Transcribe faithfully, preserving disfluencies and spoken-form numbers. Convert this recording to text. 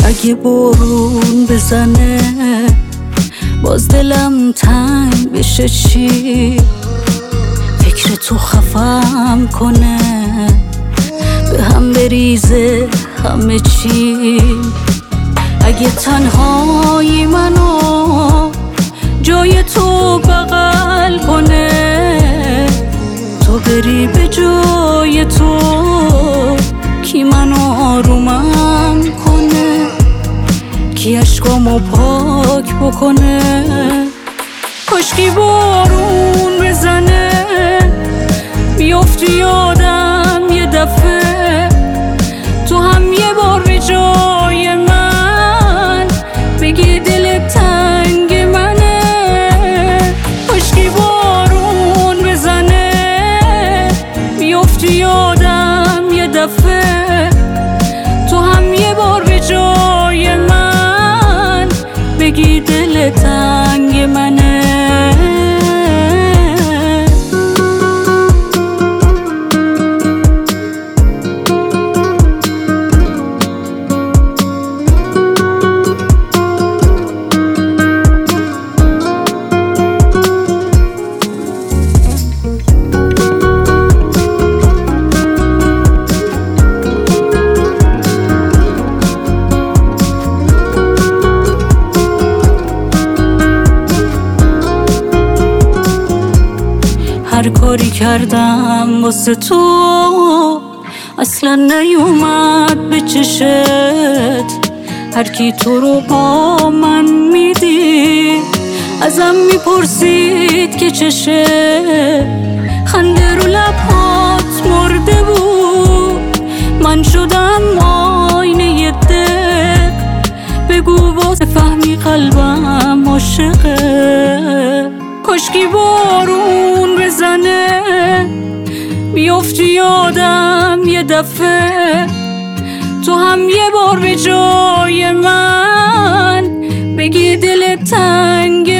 اگه بارون بزنه باز دلم تنگ بشه چی؟ فکر تو خفم کنه به هم بریزه همه چی. اگه تنهایی منو جای تو بغل کنه، تو بری به جای تو کی منو آرومم کنه؟ کی عشقامو پاک بکنه؟ کاشکی بارون بزنه بیفتی یادم یه دفعه، تو هم یه بار به جای من بگی دل تنگ منه. کاشکی بارون بزنه بیفتی یادم یه دفعه، تو هم یه بار به جای من بگی دل تنگ منه. هر کاری کردم واسه تو اصلا نیومد به چشت، هر کی تو رو با من میدید ازم میپرسید که چشه. خنده رو لبهات مرده بود، من شدم آینه دق، بگو واسه فهمی قلبم عاشقه. کاشکی بارون بزنه بیفتی یادم یه دفعه، تو هم یه بار به جای من بگی دل تنگ